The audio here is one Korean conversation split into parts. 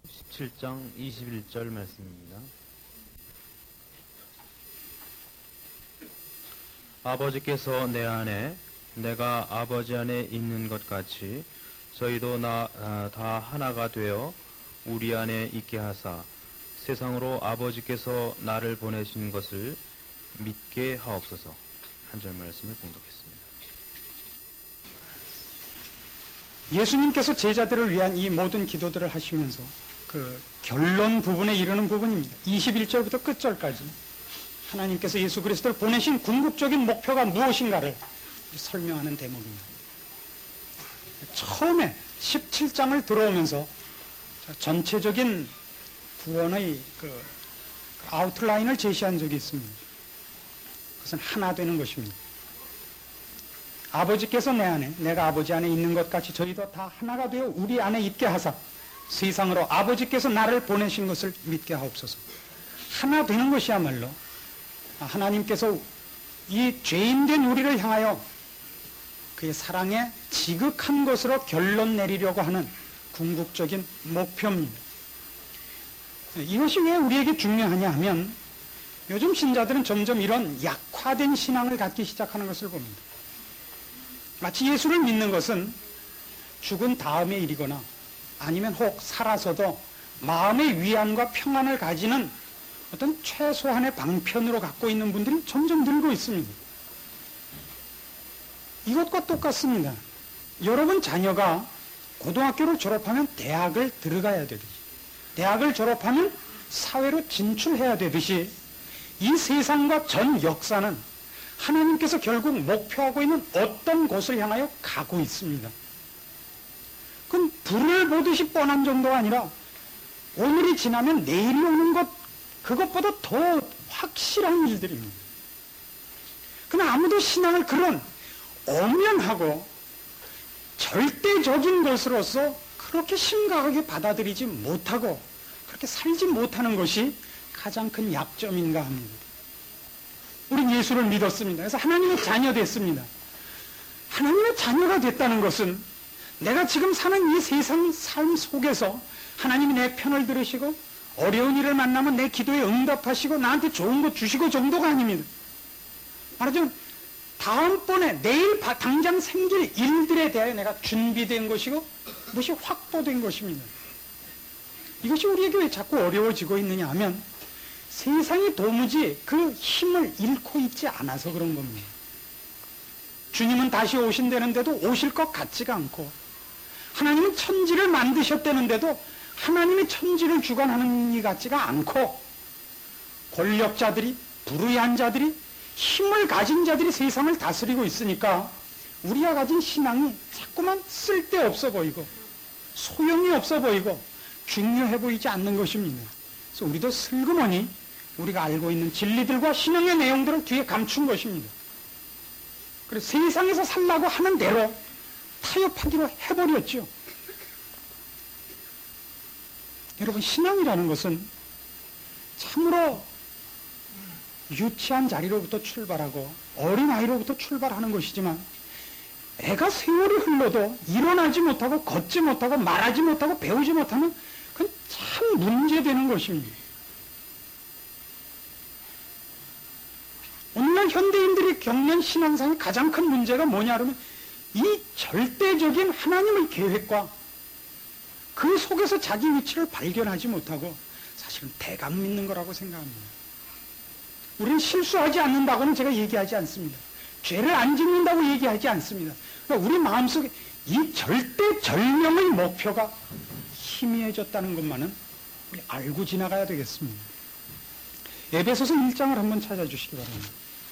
17장 21절 말씀입니다. 아버지께서 내 안에 내가 아버지 안에 있는 것 같이 저희도 다 하나가 되어 우리 안에 있게 하사 세상으로 아버지께서 나를 보내신 것을 믿게 하옵소서. 한 절 말씀을 봉독했습니다. 예수님께서 제자들을 위한 이 모든 기도들을 하시면서 그 결론 부분에 이르는 부분입니다. 21절부터 끝절까지 하나님께서 예수 그리스도를 보내신 궁극적인 목표가 무엇인가를 설명하는 대목입니다. 처음에 17장을 들어오면서 전체적인 구원의 그 아웃라인을 제시한 적이 있습니다. 그것은 하나 되는 것입니다. 아버지께서 내 안에 내가 아버지 안에 있는 것 같이 저희도 다 하나가 되어 우리 안에 있게 하사 세상으로 아버지께서 나를 보내신 것을 믿게 하옵소서. 하나 되는 것이야말로 하나님께서 이 죄인된 우리를 향하여 그의 사랑에 지극한 것으로 결론 내리려고 하는 궁극적인 목표입니다. 이것이 왜 우리에게 중요하냐 하면 요즘 신자들은 점점 이런 약화된 신앙을 갖기 시작하는 것을 봅니다. 마치 예수를 믿는 것은 죽은 다음의 일이거나 아니면 혹 살아서도 마음의 위안과 평안을 가지는 어떤 최소한의 방편으로 갖고 있는 분들이 점점 늘고 있습니다. 이것과 똑같습니다. 여러분 자녀가 고등학교를 졸업하면 대학을 들어가야 되듯이, 대학을 졸업하면 사회로 진출해야 되듯이 이 세상과 전 역사는 하나님께서 결국 목표하고 있는 어떤 곳을 향하여 가고 있습니다. 그건 불을 보듯이 뻔한 정도가 아니라 오늘이 지나면 내일이 오는 것, 그것보다 더 확실한 일들입니다. 그러나 아무도 신앙을 그런 엄연하고 절대적인 것으로서 그렇게 심각하게 받아들이지 못하고 그렇게 살지 못하는 것이 가장 큰 약점인가 합니다. 우린 예수를 믿었습니다. 그래서 하나님의 자녀 됐습니다. 하나님의 자녀가 됐다는 것은 내가 지금 사는 이 세상 삶 속에서 하나님이 내 편을 들으시고 어려운 일을 만나면 내 기도에 응답하시고 나한테 좋은 것 주시고 정도가 아닙니다. 말하자면 다음번에 내일 당장 생길 일들에 대하여 내가 준비된 것이고 무엇이 확보된 것입니다. 이것이 우리에게 왜 자꾸 어려워지고 있느냐 하면 세상이 도무지 그 힘을 잃고 있지 않아서 그런 겁니다. 주님은 다시 오신다는데도 오실 것 같지가 않고 하나님은 천지를 만드셨다는데도 하나님이 천지를 주관하는 이 같지가 않고 권력자들이, 불의한 자들이, 힘을 가진 자들이 세상을 다스리고 있으니까 우리가 가진 신앙이 자꾸만 쓸데없어 보이고 소용이 없어 보이고 중요해 보이지 않는 것입니다. 그래서 우리도 슬그머니 우리가 알고 있는 진리들과 신앙의 내용들을 뒤에 감춘 것입니다. 그래서 세상에서 살라고 하는 대로 타협하기로 해버렸죠. 여러분, 신앙이라는 것은 참으로 유치한 자리로부터 출발하고 어린아이로부터 출발하는 것이지만 애가 세월이 흘러도 일어나지 못하고 걷지 못하고 말하지 못하고 배우지 못하면 그건 참 문제되는 것입니다. 오늘날 현대인들이 겪는 신앙상의 가장 큰 문제가 뭐냐 그러면 이 절대적인 하나님의 계획과 그 속에서 자기 위치를 발견하지 못하고 사실은 대강 믿는 거라고 생각합니다. 우리는 실수하지 않는다고는 제가 얘기하지 않습니다. 죄를 안 짓는다고 얘기하지 않습니다. 그러니까 우리 마음속에 이 절대절명의 목표가 희미해졌다는 것만은 우리 알고 지나가야 되겠습니다. 에베소서 1장을 한번 찾아주시기 바랍니다.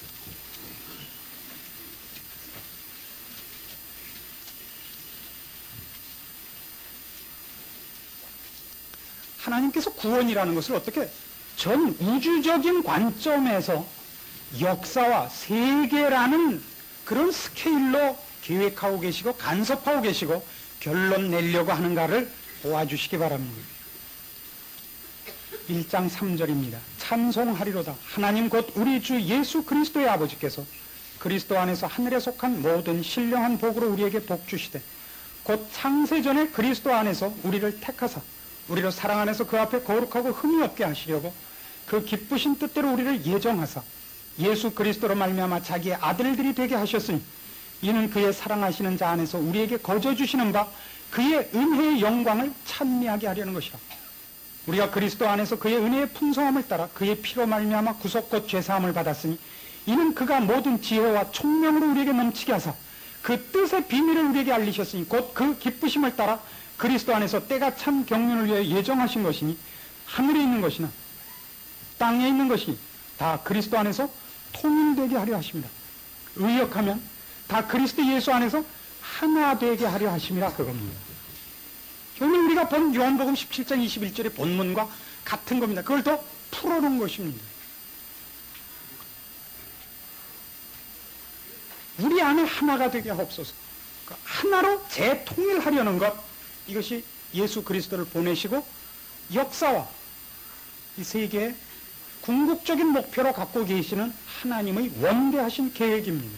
하나님께서 구원이라는 것을 어떻게 전 우주적인 관점에서 역사와 세계라는 그런 스케일로 계획하고 계시고 간섭하고 계시고 결론 내려고 하는가를 도와주시기 바랍니다. 1장 3절입니다. 찬송하리로다. 하나님 곧 우리 주 예수 그리스도의 아버지께서 그리스도 안에서 하늘에 속한 모든 신령한 복으로 우리에게 복 주시되 곧 창세전에 그리스도 안에서 우리를 택하사 우리를 사랑 안에서 그 앞에 거룩하고 흠이 없게 하시려고 그 기쁘신 뜻대로 우리를 예정하사 예수 그리스도로 말미암아 자기의 아들들이 되게 하셨으니 이는 그의 사랑하시는 자 안에서 우리에게 거저 주시는 바 그의 은혜의 영광을 찬미하게 하려는 것이라. 우리가 그리스도 안에서 그의 은혜의 풍성함을 따라 그의 피로 말미암아 구속 곧 죄사함을 받았으니 이는 그가 모든 지혜와 총명으로 우리에게 넘치게 하사 그 뜻의 비밀을 우리에게 알리셨으니 곧 그 기쁘심을 따라 그리스도 안에서 때가 참 경륜을 위해 예정하신 것이니 하늘에 있는 것이나 땅에 있는 것이 다 그리스도 안에서 통일되게 하려 하십니다. 의역하면 다 그리스도 예수 안에서 하나 되게 하려 하심이라 그겁니다. 오늘 우리가 본 요한복음 17장 21절의 본문과 같은 겁니다. 그걸 더 풀어놓은 것입니다. 우리 안에 하나가 되게 하옵소서. 하나로 재통일하려는 것, 이것이 예수 그리스도를 보내시고 역사와 이 세계의 궁극적인 목표로 갖고 계시는 하나님의 원대하신 계획입니다.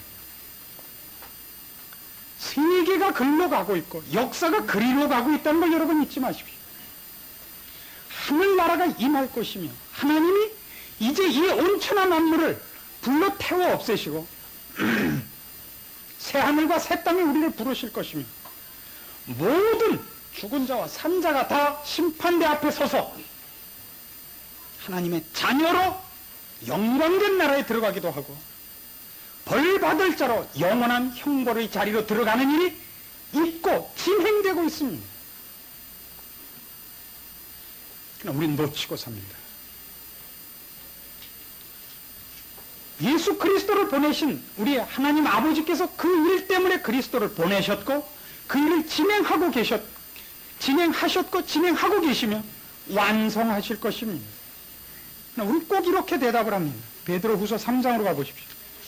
세계가 글로 가고 있고 역사가 그리로 가고 있다는 걸 여러분 잊지 마십시오. 하늘나라가 임할 것이며 하나님이 이제 이 온천한 만물을 불러 태워 없애시고 새 하늘과 새 땅에 우리를 부르실 것이며 모든 죽은 자와 산 자가 다 심판대 앞에 서서 하나님의 자녀로 영광된 나라에 들어가기도 하고 벌 받을 자로 영원한 형벌의 자리로 들어가는 일이 있고 진행되고 있습니다. 그러나 우리는 놓치고 삽니다. 예수 그리스도를 보내신 우리 하나님 아버지께서 그 일 때문에 그리스도를 보내셨고 그 일을 진행하셨고 진행하고 계시며 완성하실 것입니다. 우리는 꼭 이렇게 대답을 합니다. 베드로후서 3장으로 가보십시오.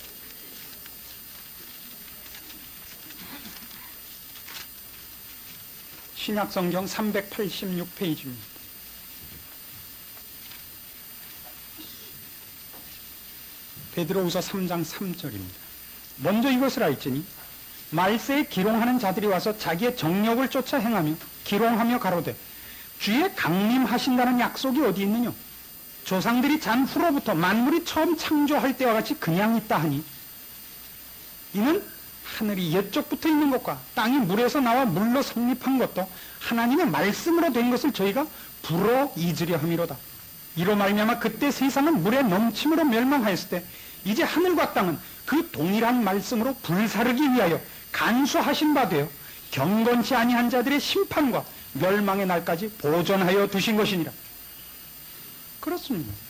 신약성경 386페이지입니다. 베드로후서 3장 3절입니다. 먼저 이것을 알지니 말세에 기롱하는 자들이 와서 자기의 정력을 쫓아 행하며 기롱하며 가로되 주의 강림하신다는 약속이 어디 있느냐? 조상들이 잔 후로부터 만물이 처음 창조할 때와 같이 그냥 있다 하니 이는 하늘이 옛적부터 있는 것과 땅이 물에서 나와 물로 성립한 것도 하나님의 말씀으로 된 것을 저희가 불어 잊으려 함이로다. 이로 말미암아 그때 세상은 물의 넘침으로 멸망하였을 때 이제 하늘과 땅은 그 동일한 말씀으로 불사르기 위하여 간수하신 바 되어 경건치 아니한 자들의 심판과 멸망의 날까지 보존하여 두신 것이니라. 그렇습니다.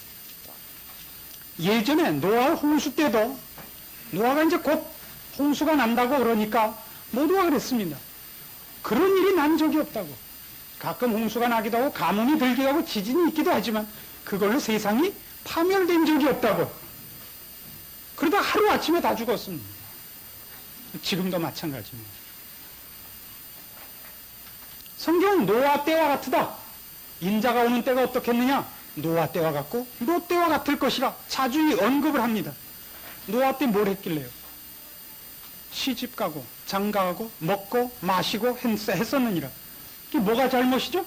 예전에 노아 홍수 때도 노아가 이제 곧 홍수가 난다고 그러니까 모두가 그랬습니다. 그런 일이 난 적이 없다고. 가끔 홍수가 나기도 하고 가뭄이 들기도 하고 지진이 있기도 하지만 그걸로 세상이 파멸된 적이 없다고. 그러다 하루아침에 다 죽었습니다. 지금도 마찬가지입니다. 성경은 노아 때와 같으다. 인자가 오는 때가 어떻겠느냐? 노아 때와 같고 롯 때와 같을 것이라 자주히 언급을 합니다. 노아 때 뭘 했길래요? 시집 가고 장가 가고 먹고 마시고 했었느니라. 이게 뭐가 잘못이죠?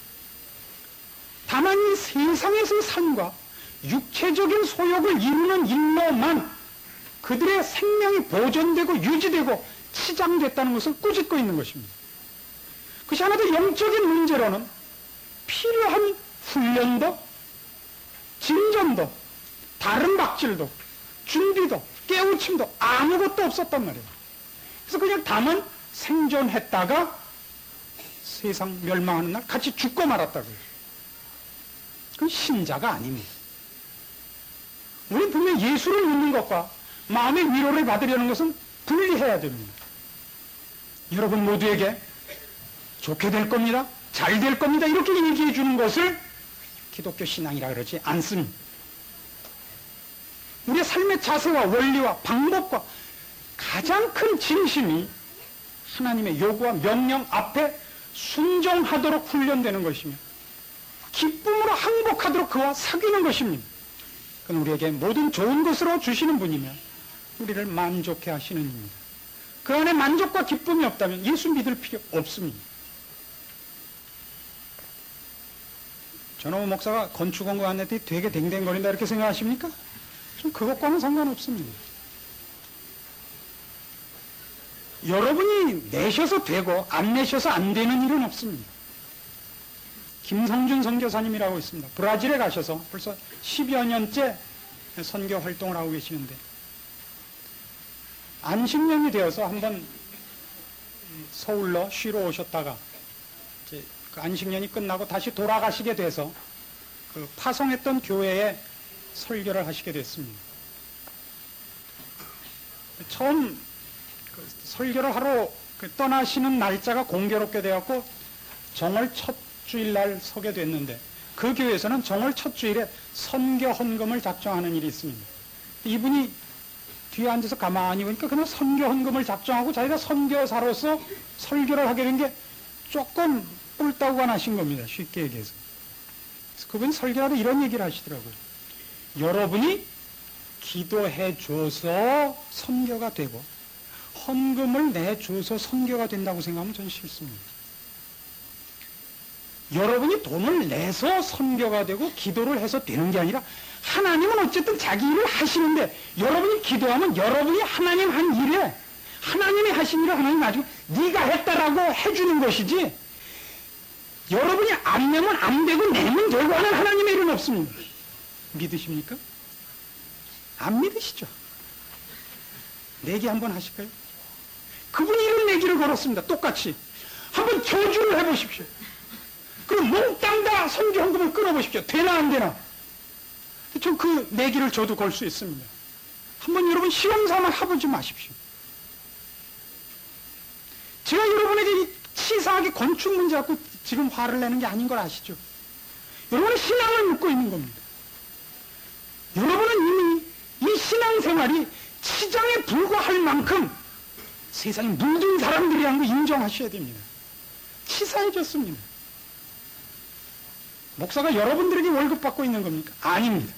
다만 이 세상에서의 삶과 육체적인 소욕을 이루는 일로만 그들의 생명이 보존되고 유지되고 치장됐다는 것을 꾸짖고 있는 것입니다. 그것이 하나 더 영적인 문제로는 필요한 훈련도 진전도 다른 박질도 준비도 깨우침도 아무것도 없었단 말이에요. 그래서 그냥 다만 생존했다가 세상 멸망하는 날 같이 죽고 말았다고요. 그건 신자가 아닙니다. 우리는 분명히 예수를 믿는 것과 마음의 위로를 받으려는 것은 분리해야 됩니다. 여러분 모두에게 좋게 될 겁니다. 잘 될 겁니다. 이렇게 얘기해 주는 것을 기독교 신앙이라 그러지 않습니다. 우리의 삶의 자세와 원리와 방법과 가장 큰 진심이 하나님의 요구와 명령 앞에 순종하도록 훈련되는 것이며 기쁨으로 항복하도록 그와 사귀는 것입니다. 그건 우리에게 모든 좋은 것으로 주시는 분이며 우리를 만족해 하시는 분입니다. 그 안에 만족과 기쁨이 없다면 예수 믿을 필요 없습니다. 전호 목사가 건축 공부하는데 되게 댕댕거린다 이렇게 생각하십니까? 좀 그것과는 상관없습니다. 여러분이 내셔서 되고 안 내셔서 안 되는 일은 없습니다. 김성준 선교사님이라고 있습니다. 브라질에 가셔서 벌써 10여 년째 선교 활동을 하고 계시는데 안식년이 되어서 한번 서울로 쉬러 오셨다가 이제 그 안식년이 끝나고 다시 돌아가시게 돼서 그 파송했던 교회에 설교를 하시게 됐습니다. 처음 그 설교를 하러 떠나시는 날짜가 공교롭게 되었고 정월 첫 주일날 서게 됐는데 그 교회에서는 정월 첫 주일에 선교 헌금을 작정하는 일이 있습니다. 이분이 뒤에 앉아서 가만히 보니까 그냥 선교 헌금을 작정하고 자기가 선교사로서 설교를 하게 된 게 조금 뿔따구가 나신 겁니다. 쉽게 얘기해서. 그래서 그분이 설교하다 이런 얘기를 하시더라고요. 여러분이 기도해 줘서 선교가 되고 헌금을 내줘서 선교가 된다고 생각하면 전 싫습니다. 여러분이 돈을 내서 선교가 되고 기도를 해서 되는 게 아니라 하나님은 어쨌든 자기 일을 하시는데 여러분이 기도하면 여러분이 하나님 한 일에 하나님이 하신 일을 하나님 나중에 네가 했다라고 해주는 것이지 여러분이 안 내면 안 되고 내면 되고 하는 하나님의 일은 없습니다. 믿으십니까? 안 믿으시죠? 내기 한번 하실까요? 그분이 이런 내기를 걸었습니다. 똑같이 한번 저주를 해보십시오. 그럼 몽땅 다 선교 헌금을 끊어보십시오. 되나 안 되나? 전 그 내기를 저도 걸 수 있습니다. 한번 여러분 시험삼아 해보지 마십시오. 제가 여러분에게 치사하게 건축 문제 갖고 지금 화를 내는 게 아닌 걸 아시죠? 여러분은 신앙을 묻고 있는 겁니다. 여러분은 이미 이 신앙생활이 치장에 불과할 만큼 세상에 물든 사람들이라는 거 인정하셔야 됩니다. 치사해졌습니다. 목사가 여러분들에게 월급 받고 있는 겁니까? 아닙니다.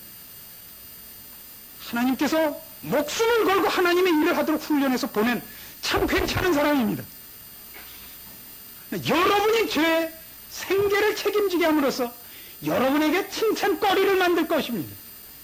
하나님께서 목숨을 걸고 하나님의 일을 하도록 훈련해서 보낸 참 괜찮은 사람입니다. 여러분이 제 생계를 함으로써 여러분에게 칭찬거리를 만들 것입니다.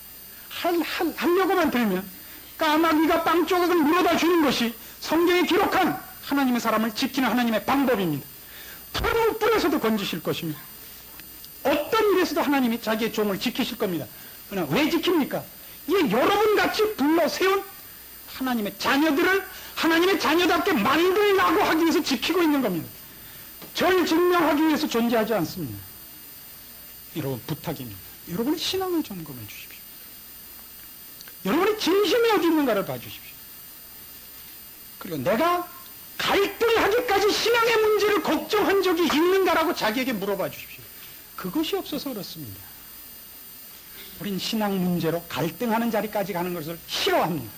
하려고만 들면 까마귀가 빵 조각을 물어다 주는 것이 성경에 기록한 하나님의 사람을 지키는 하나님의 방법입니다. 풀무불에서도 건지실 것입니다. 어떤 일에서도 하나님이 자기의 종을 지키실 겁니다. 그러나 왜 지킵니까? 이게 여러분같이 불러 세운 하나님의 자녀들을 하나님의 자녀답게 만들라고 하기 위해서 지키고 있는 겁니다. 저를 증명하기 위해서 존재하지 않습니다. 여러분 부탁입니다. 여러분의 신앙을 점검해 주십시오. 여러분의 진심이 어디 있는가를 봐주십시오. 그리고 내가 갈등하기까지 신앙의 문제를 걱정한 적이 있는가라고 자기에게 물어봐 주십시오. 그것이 없어서 그렇습니다. 우린 신앙 문제로 갈등하는 자리까지 가는 것을 싫어합니다.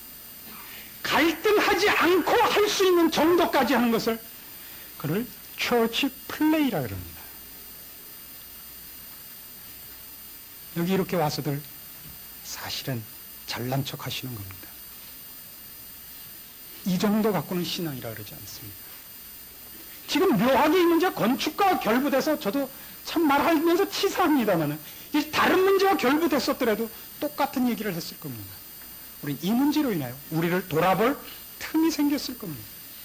갈등하지 않고 할 수 있는 정도까지 하는 것을 그를 처치 플레이라 그럽니다. 여기 이렇게 와서들 사실은 잘난 척 하시는 겁니다. 이 정도 갖고는 신앙이라 그러지 않습니다. 지금 묘하게 이 문제가 건축과 결부돼서 저도 참 말하면서 치사합니다만 다른 문제와 결부됐었더라도 똑같은 얘기를 했을 겁니다. 우린 이 문제로 인하여 우리를 돌아볼 틈이 생겼을 겁니다.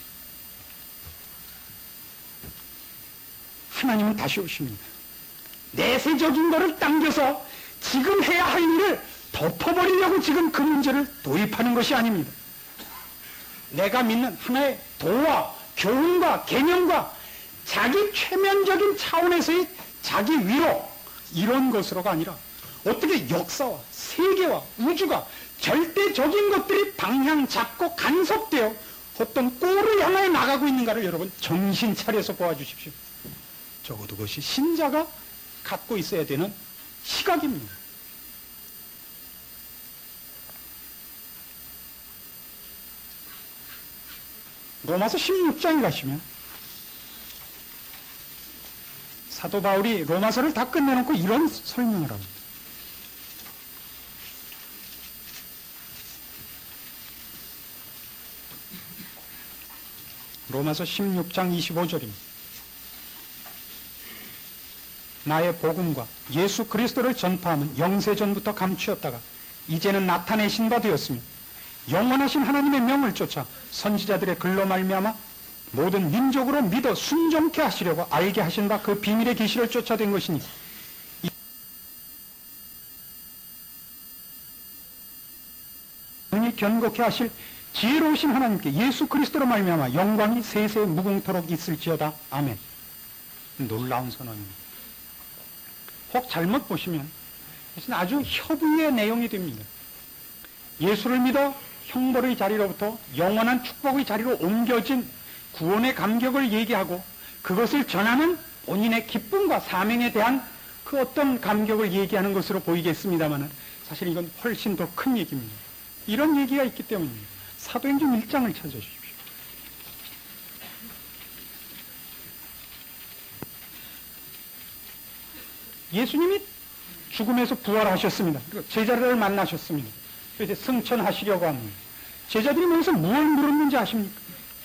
하나님은 다시 오십니다. 내세적인 것을 당겨서 지금 해야 할 일을 덮어버리려고 지금 그 문제를 도입하는 것이 아닙니다. 내가 믿는 하나의 도와 교훈과 개념과 자기 최면적인 차원에서의 자기 위로 이런 것으로가 아니라 어떻게 역사와 세계와 우주가 절대적인 것들이 방향 잡고 간섭되어 어떤 꼴을 향하여 나가고 있는가를 여러분 정신 차려서 보아주십시오. 적어도 그것이 신자가 갖고 있어야 되는 시각입니다. 로마서 16장에 가시면 사도 바울이 로마서를 다 끝내놓고 이런 설명을 합니다. 로마서 16장 25절입니다. 나의 복음과 예수 그리스도를 전파하면 영세전부터 감추었다가 이제는 나타내신 바 되었으며 영원하신 하나님의 명을 쫓아 선지자들의 글로 말미암아 모든 민족으로 믿어 순종케 하시려고 알게 하신 바 그 비밀의 계시를 쫓아낸 것이니 눈이 견고케 하실 지혜로우신 하나님께 예수 그리스도로 말미암아 영광이 세세 무궁토록 있을지어다. 아멘. 놀라운 선언입니다. 혹 잘못 보시면 이것은 아주 협의의 내용이 됩니다. 예수를 믿어 형벌의 자리로부터 영원한 축복의 자리로 옮겨진 구원의 감격을 얘기하고 그것을 전하는 본인의 기쁨과 사명에 대한 그 어떤 감격을 얘기하는 것으로 보이겠습니다만 사실 이건 훨씬 더 큰 얘기입니다. 이런 얘기가 있기 때문입니다. 사도행전 1장을 찾아주십시오. 예수님이 죽음에서 부활하셨습니다. 그리고 제자들을 만나셨습니다. 이제 승천하시려고 합니다. 제자들이 모여서 무엇을 물었는지 아십니까?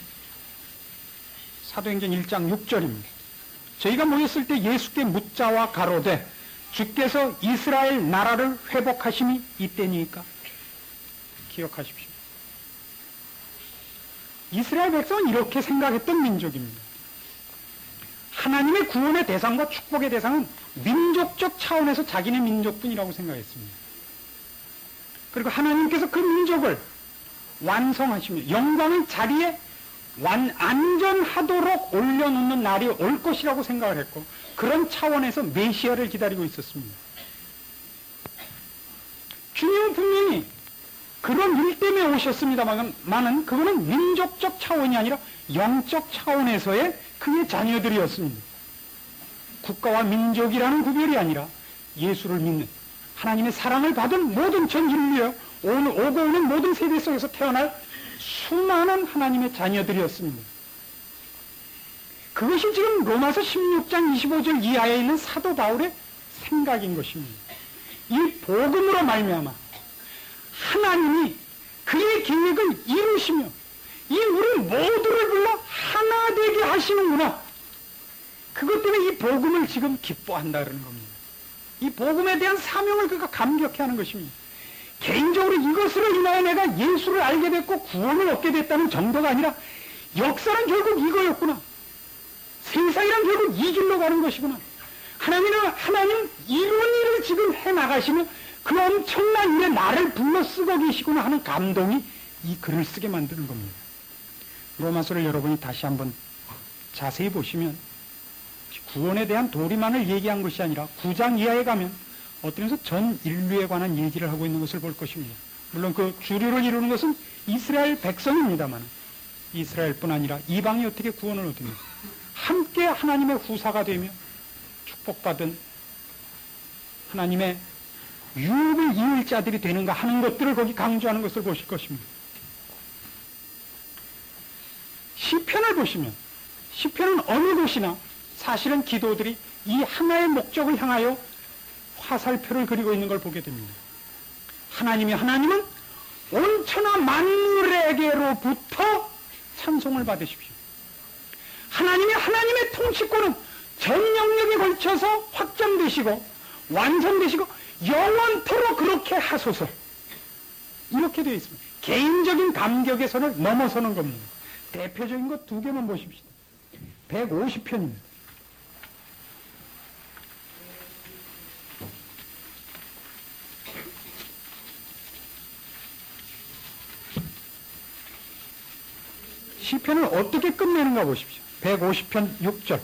사도행전 1장 6절입니다. 저희가 모였을 때 예수께 묻자와 가로되 주께서 이스라엘 나라를 회복하심이 이때니까 기억하십시오. 이스라엘 백성은 이렇게 생각했던 민족입니다. 하나님의 구원의 대상과 축복의 대상은 민족적 차원에서 자기네 민족뿐이라고 생각했습니다. 그리고 하나님께서 그 민족을 완성하시며 영광의 자리에 안전하도록 올려놓는 날이 올 것이라고 생각을 했고 그런 차원에서 메시아를 기다리고 있었습니다. 주님은 분명히 그런 일 때문에 오셨습니다만은 그거는 민족적 차원이 아니라 영적 차원에서의 그의 자녀들이었습니다. 국가와 민족이라는 구별이 아니라 예수를 믿는 하나님의 사랑을 받은 모든 전 인류에 오고 오는 모든 세대 속에서 태어날 수많은 하나님의 자녀들이었습니다. 그것이 지금 로마서 16장 25절 이하에 있는 사도 바울의 생각인 것입니다. 이 복음으로 말미암아 하나님이 그의 계획을 이루시며 이 우리 모두를 불러 하나 되게 하시는구나. 그것 때문에 이 복음을 지금 기뻐한다는 겁니다. 이 복음에 대한 사명을 그가 감격해하는 것입니다. 개인적으로 이것으로 인하여 내가 예수를 알게 됐고 구원을 얻게 됐다는 정도가 아니라 역사는 결국 이거였구나. 세상이란 결국 이 길로 가는 것이구나. 하나님 이런 일을 지금 해나가시며 그 엄청난 일에 나를 불러 쓰고 계시구나 하는 감동이 이 글을 쓰게 만드는 겁니다. 로마서를 여러분이 다시 한번 자세히 보시면 구원에 대한 도리만을 얘기한 것이 아니라 9장 이하에 가면 어떤 면에서 전 인류에 관한 얘기를 하고 있는 것을 볼 것입니다. 물론 그 주류를 이루는 것은 이스라엘 백성입니다만 이스라엘뿐 아니라 이방이 어떻게 구원을 얻습니까? 함께 하나님의 후사가 되며 축복받은 하나님의 유업을 이을 자들이 되는가 하는 것들을 거기 강조하는 것을 보실 것입니다. 시편을 보시면 시편은 어느 곳이나 사실은 기도들이 이 하나의 목적을 향하여 화살표를 그리고 있는 걸 보게 됩니다. 하나님은 온천하 만물에게로부터 찬송을 받으십시오. 하나님의 통치권은 전 영역에 걸쳐서 확장되시고 완성되시고 영원토록 그렇게 하소서. 이렇게 되어 있습니다. 개인적인 감격의 선을 넘어서는 겁니다. 대표적인 것 두 개만 보십시오. 150편입니다. 시편을 어떻게 끝내는가 보십시오. 150편 6절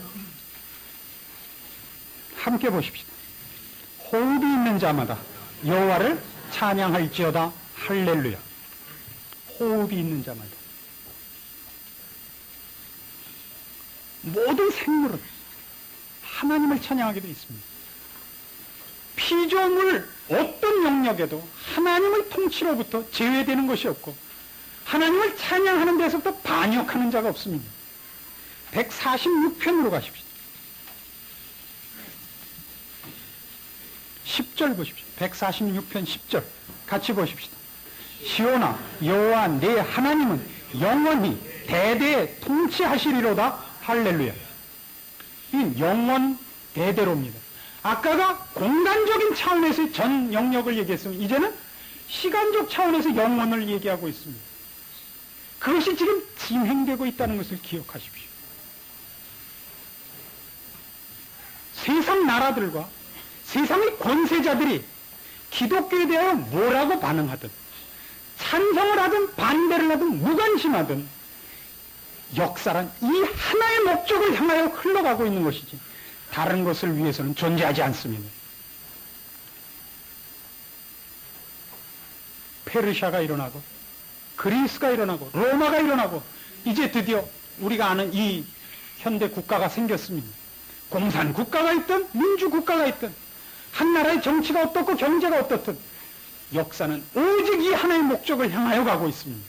함께 보십시오. 호흡이 있는 자마다 여호와를 찬양할지어다. 할렐루야. 호흡이 있는 자마다 모든 생물은 하나님을 찬양하게 되어 있습니다. 피조물 어떤 영역에도 하나님의 통치로부터 제외되는 것이 없고 하나님을 찬양하는 데서부터 반역하는 자가 없습니다. 146편으로 가십시오. 10절 보십시오. 146편 10절 같이 보십시오. 시온아 여호와 내 하나님은 영원히 대대에 통치하시리로다. 할렐루야. 이 영원 대대로입니다. 아까가 공간적인 차원에서의 전 영역을 얘기했으면 이제는 시간적 차원에서 영원을 얘기하고 있습니다. 그것이 지금 진행되고 있다는 것을 기억하십시오. 세상 나라들과 세상의 권세자들이 기독교에 대하여 뭐라고 반응하든 찬성을 하든 반대를 하든 무관심하든 역사란 이 하나의 목적을 향하여 흘러가고 있는 것이지 다른 것을 위해서는 존재하지 않습니다. 페르시아가 일어나고 그리스가 일어나고 로마가 일어나고 이제 드디어 우리가 아는 이 현대 국가가 생겼습니다. 공산 국가가 있든 민주 국가가 있든 한 나라의 정치가 어떻고 경제가 어떻든 역사는 오직 이 하나의 목적을 향하여 가고 있습니다.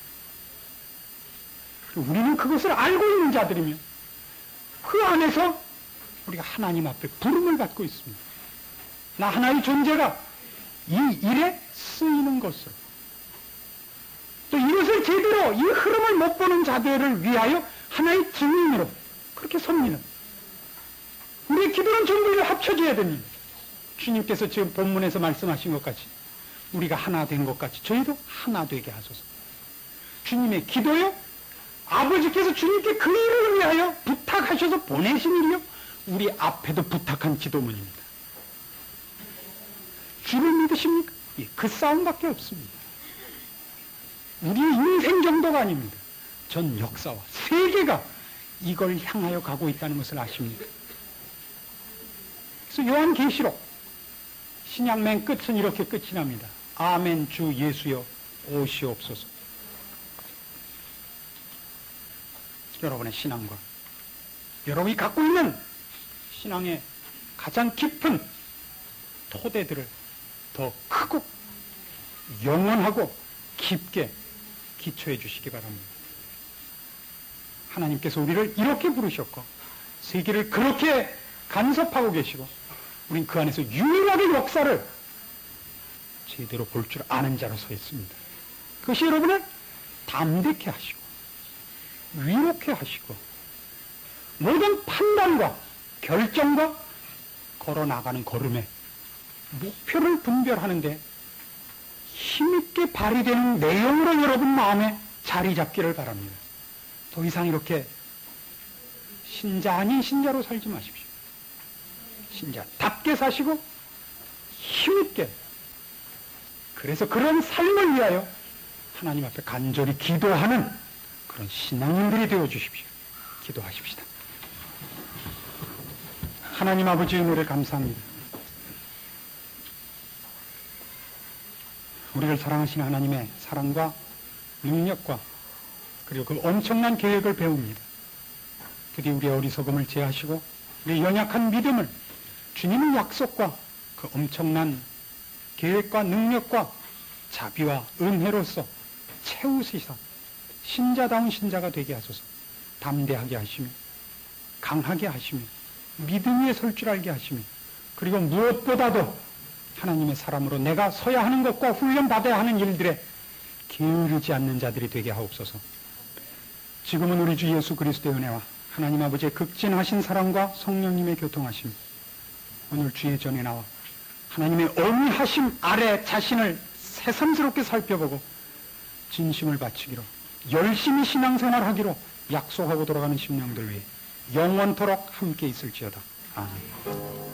우리는 그것을 알고 있는 자들이며 그 안에서 우리가 하나님 앞에 부름을 받고 있습니다. 나 하나의 존재가 이 일에 쓰이는 것으로 또 이것을 제대로 이 흐름을 못 보는 자들을 위하여 하나의 증인으로 그렇게 섭니다. 우리의 기도는 전부 를 합쳐져야 됩니다. 주님께서 지금 본문에서 말씀하신 것 같이 우리가 하나 된 것 같이 저희도 하나 되게 하소서. 주님의 기도요 아버지께서 주님께 그 일을 위하여 부탁하셔서 보내신 일이요 우리 앞에도 부탁한 기도문입니다. 주를 믿으십니까? 예, 그 싸움밖에 없습니다. 우리의 인생 정도가 아닙니다. 전 역사와 세계가 이걸 향하여 가고 있다는 것을 아십니까? 그래서 요한계시록 신약 맨 끝은 이렇게 끝이 납니다. 아멘 주 예수여 오시옵소서. 여러분의 신앙과 여러분이 갖고 있는 신앙의 가장 깊은 토대들을 더 크고 영원하고 깊게 기초해 주시기 바랍니다. 하나님께서 우리를 이렇게 부르셨고 세계를 그렇게 간섭하고 계시고 우린 그 안에서 유일하게 역사를 제대로 볼 줄 아는 자로 서 있습니다. 그것이 여러분을 담대케 하시고 위롭게 하시고 모든 판단과 결정과 걸어나가는 걸음에 목표를 분별하는데 힘있게 발휘되는 내용으로 여러분 마음에 자리 잡기를 바랍니다. 더 이상 이렇게 신자 아닌 신자로 살지 마십시오. 신자답게 사시고 힘있게 그래서 그런 삶을 위하여 하나님 앞에 간절히 기도하는 그런 신앙인들이 되어 주십시오. 기도하십시다. 하나님 아버지의 은혜를 감사합니다. 우리를 사랑하시는 하나님의 사랑과 능력과 그리고 그 엄청난 계획을 배웁니다. 부디 우리의 어리석음을 제하시고 우리의 연약한 믿음을 주님의 약속과 그 엄청난 계획과 능력과 자비와 은혜로서 채우시사 신자다운 신자가 되게 하소서. 담대하게 하시며 강하게 하시며 믿음 위에 설 줄 알게 하시며 그리고 무엇보다도 하나님의 사람으로 내가 서야 하는 것과 훈련받아야 하는 일들에 게으르지 않는 자들이 되게 하옵소서. 지금은 우리 주 예수 그리스도의 은혜와 하나님 아버지의 극진하신 사랑과 성령님의 교통하심 오늘 주의 전에 나와 하나님의 어미하심 아래 자신을 새삼스럽게 살펴보고 진심을 바치기로 열심히 신앙생활하기로 약속하고 돌아가는 심령들 위해 영원토록 함께 있을지어다. 아멘.